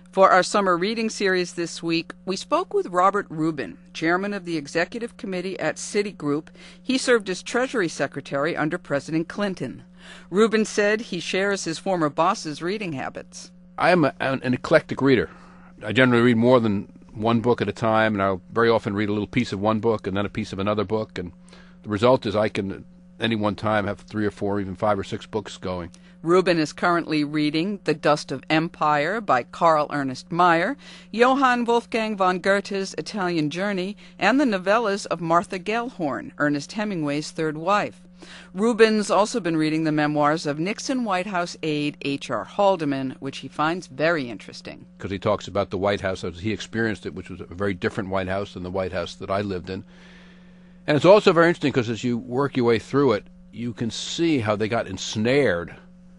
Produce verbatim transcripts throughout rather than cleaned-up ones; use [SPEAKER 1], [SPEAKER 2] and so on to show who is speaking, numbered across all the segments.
[SPEAKER 1] For our summer reading series this week, we spoke with Robert Rubin, chairman of the executive committee at Citigroup. He served as Treasury Secretary under President Clinton. Rubin said he shares his former boss's reading habits.
[SPEAKER 2] I am a, an, an eclectic reader. I generally read more than one book at a time, and I'll very often read a little piece of one book and then a piece of another book. And the result is I can, at any one time, have three or four, even five or six books going.
[SPEAKER 1] Rubin is currently reading The Dust of Empire by Carl Ernest Meyer, Johann Wolfgang von Goethe's Italian Journey, and the novellas of Martha Gellhorn, Ernest Hemingway's third wife. Rubin's also been reading the memoirs of Nixon White House aide H R Haldeman, which he finds very interesting.
[SPEAKER 2] Because he talks about the White House as he experienced it, which was a very different White House than the White House that I lived in. And it's also very interesting because as you work your way through it, you can see how they got ensnared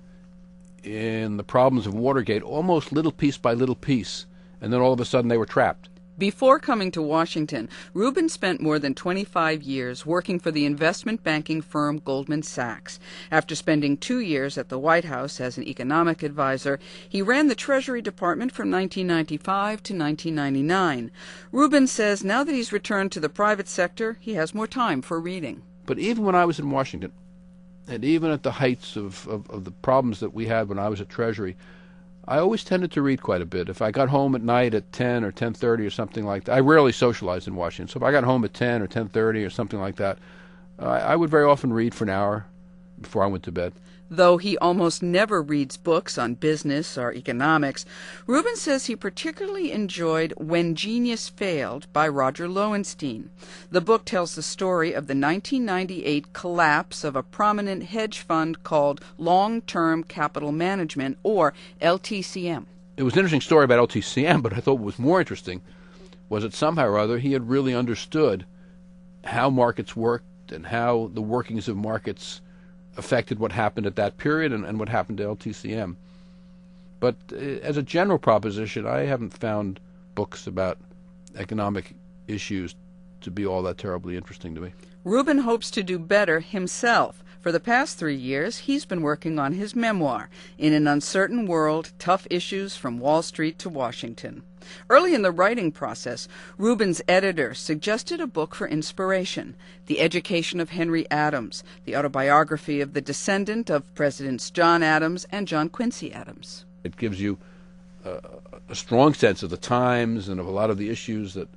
[SPEAKER 2] in the problems of Watergate, almost little piece by little piece, and then all of a sudden they were trapped.
[SPEAKER 1] Before coming to Washington, Rubin spent more than twenty-five years working for the investment banking firm Goldman Sachs. After spending two years at the White House as an economic advisor, he ran the Treasury Department from nineteen ninety-five to nineteen ninety-nine. Rubin says now that he's returned to the private sector, he has more time for reading.
[SPEAKER 2] But even when I was in Washington, and even at the heights of, of, of the problems that we had when I was at Treasury, I always tended to read quite a bit. If I got home at night at ten or ten thirty or something like that, I rarely socialized in Washington, so if I got home at ten or ten thirty or something like that, uh, I would very often read for an hour before I went to bed.
[SPEAKER 1] Though he almost never reads books on business or economics, Rubin says he particularly enjoyed When Genius Failed by Roger Lowenstein. The book tells the story of the nineteen ninety-eight collapse of a prominent hedge fund called Long-Term Capital Management, or L T C M.
[SPEAKER 2] It was an interesting story about L T C M, but I thought what was more interesting was that somehow or other he had really understood how markets worked and how the workings of markets affected what happened at that period and, and what happened to L T C M. But uh, as a general proposition, I haven't found books about economic issues to be all that terribly interesting to me.
[SPEAKER 1] Rubin hopes to do better himself. For the past three years, he's been working on his memoir, In an Uncertain World, Tough Issues from Wall Street to Washington. Early in the writing process, Rubin's editor suggested a book for inspiration, The Education of Henry Adams, the autobiography of the descendant of Presidents John Adams and John Quincy Adams.
[SPEAKER 2] It gives you a, a strong sense of the times and of a lot of the issues that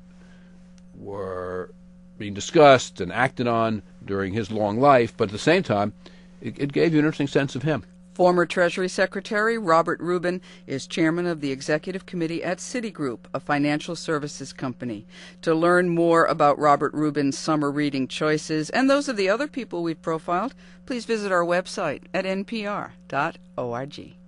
[SPEAKER 2] were being discussed and acted on during his long life, but at the same time, it, it gave you an interesting sense of him.
[SPEAKER 1] Former Treasury Secretary Robert Rubin is chairman of the executive committee at Citigroup, a financial services company. To learn more about Robert Rubin's summer reading choices and those of the other people we've profiled, please visit our website at n p r dot org.